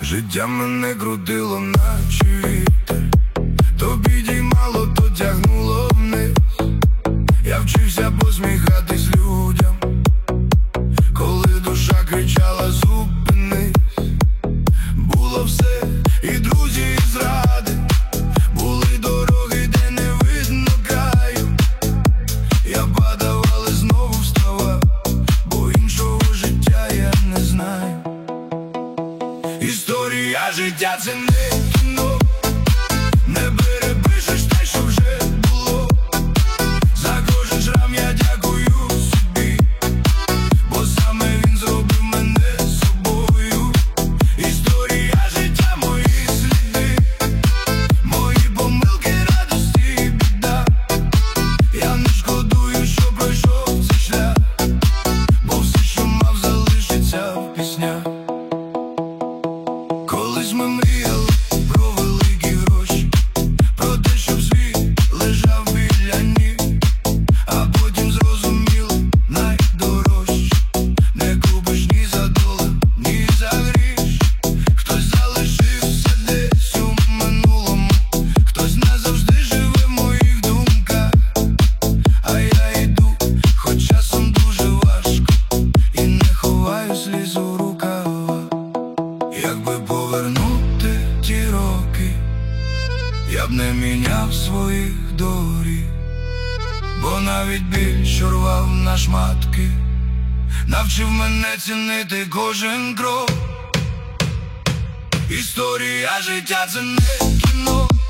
Життя мене крутило, наче вітер, то підіймало, то тягнуло вниз. Я вчився посміхатись людям, коли душа кричала зупинись. Було все, і друзі, і зради, були дороги, де не видно краю. Я падав, але знову вставав, бо іншого життя я не знаю. Історія життя — це не кіно, не перепишеш те, що вже було. За кожен шрам я дякую собі, бо саме він зробив мене собою. Історія життя — мої сліди, мої помилки, радості і біда. Я не шкодую, що пройшов цей шлях, бо все, що мав, залишиться в піснях. Колись ми мріяли про великі гроші, про те, щоб світ лежав біля ніг, а потім зрозуміли найдорожче не купиш ні за долар, ні за гріш. Хтось залишився десь у минулому, хтось назавжди живе в моїх думках. А я йду, хоч часом дуже важко, і не ховаю сліз у рукавах. Якби повернути ті роки, я б не міняв своїх доріг, бо навіть біль, що рвав на шматки, навчив мене цінити кожен крок. Історія життя — це не кіно,